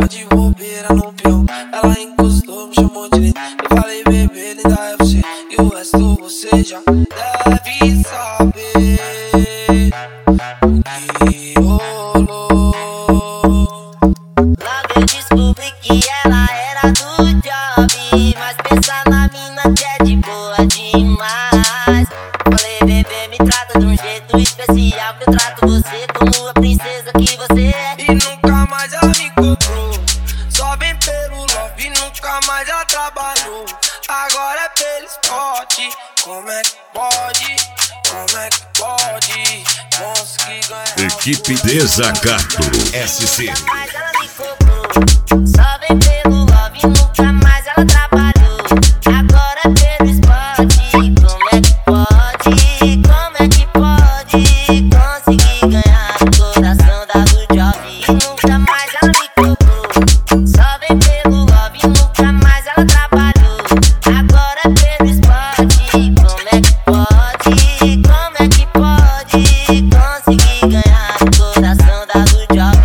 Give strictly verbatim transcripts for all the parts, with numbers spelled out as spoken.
de bobeira no peão. Ela encostou, me chamou de lindo. Eu falei, bebê, linda é você. E o resto você já deve saber o que rolou. Logo eu descobri que ela era do job, mas pensa na mina que é de boa demais. Falei, bebê, me trata de um jeito especial, que eu trato você como a princesa que você é. E nunca mais ela me cobrou, só vem pelo love e nunca mais ela trabalhou. Agora é pelo esporte, como é que pode, como é que pode conseguir ganhar? Equipe Desacato S C. Nunca mais ela me cobrou, só vem pelo love e nunca mais ela trabalhou. Agora é pelo esporte, como é que pode, como é que pode conseguir ganhar o coração da do job? E nunca mais ela me cobrou, só vem pelo love e nunca mais ela trabalhou. Agora é pelo esporte, como é que pode, como é que pode conseguir ganhar o coração da do job?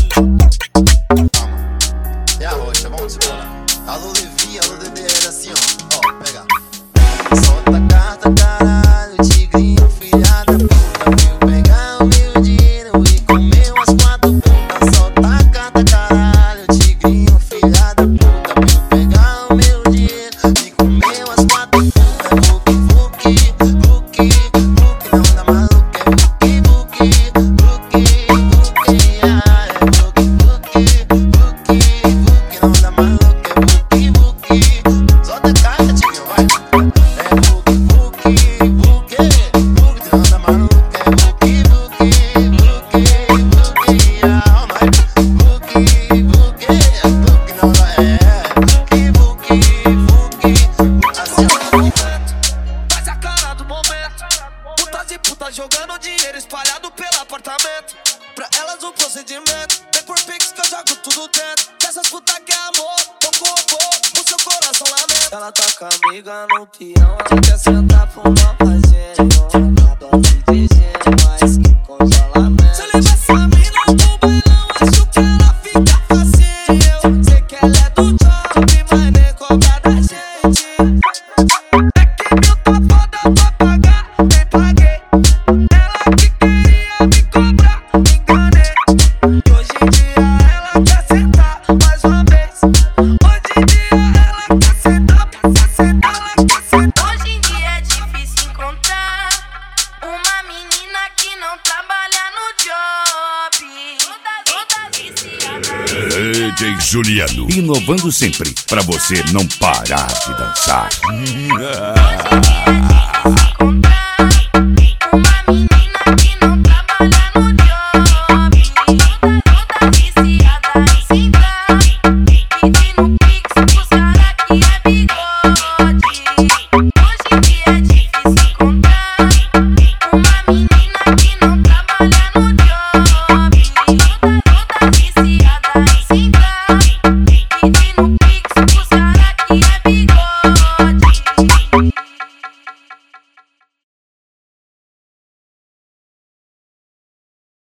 É a rocha, vamos embora. Alô Levi, alô D D R, assim ó, ó, pega. Solta a carta, caralho, tigrinho, filha da puta. Veio pegar o meu dinheiro e comer umas quatro putas. Solta a carta, caralho, tigrinho, filha da puta. Veio pegar o meu dinheiro e comer umas quatro putas. Vuki, vuki, vuki, vuki, não dá maluco, é vuki, vuki, vuki, vuki, ah, é vuki, vuki, vuki, vuki, não dá maluco, é vuki, vuki. Solta a carta, tigrinho, vai. É vuki, vuki, vuki, vuki, não dá maluco, é vuki, vuki, vuki, vuki, ah, vai. Vuki, vuki, vuki, não dá, é vuki, vuki, vuki, assim ó. Faz a cara do momento. Putas e putas jogando dinheiro espalhado pelo apartamento. Pra elas o procedimento vem por pix que eu jogo tudo dentro. Dessas putas que é amor, pouco robô, o seu coração lamenta. Ela tá com a amiga no peão, ela quer sentar pro mal fazendo. Nada te dizendo, mas que congelamento. Se eu levar essa mina pro bailão, acho que ela fica facinho. Sei que ela é do job, mas nem cobra da gente. É que mil tá foda pra pagar, nem paguei. Ela que queria me cobrar, me enganei. E hoje em dia ela quer sentar mais uma vez. Hoje em dia ela quer sentar, quer sentar, ela quer sentar. Hoje em dia é difícil encontrar uma menina que não trabalha no job. Toda viciada. D J Juliano, inovando sempre pra você não parar de dançar. Hoje em dia é difícil encontrar